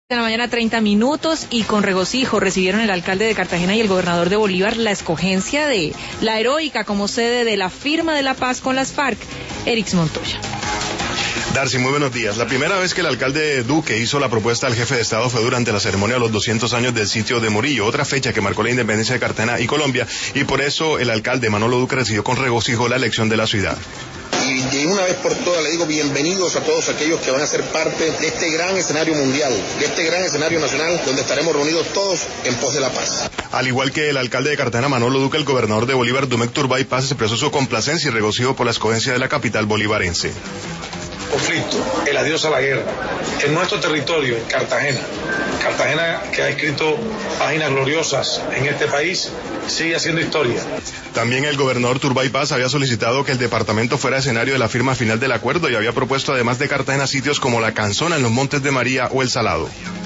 De la mañana 30 minutos y con regocijo recibieron el alcalde de Cartagena y el gobernador de Bolívar la escogencia de La Heroica como sede de la firma de la paz con las FARC. Erix Montoya. Darcy, muy buenos días. La primera vez que el alcalde Duque hizo la propuesta al jefe de Estado fue durante la ceremonia de los 200 años del sitio de Murillo, otra fecha que marcó la independencia de Cartagena y Colombia, y por eso el alcalde Manolo Duque recibió con regocijo la elección de la ciudad. Y de una vez por todas le digo bienvenidos a todos aquellos que van a ser parte de este gran escenario mundial, de este gran escenario nacional, donde estaremos reunidos todos en pos de la paz. Al igual que el alcalde de Cartagena, Manolo Duque, el gobernador de Bolívar, Domecq Turbay Paz, expresó su complacencia y regocijo por la escogencia de la capital bolivarense. Conflicto, el adiós a la guerra, en nuestro territorio, en Cartagena, que ha escrito páginas gloriosas en este país, sigue haciendo historia. También el gobernador Turbay Paz había solicitado que el departamento fuera escenario de la firma final del acuerdo y había propuesto además de Cartagena sitios como La Canzona en los Montes de María o El Salado.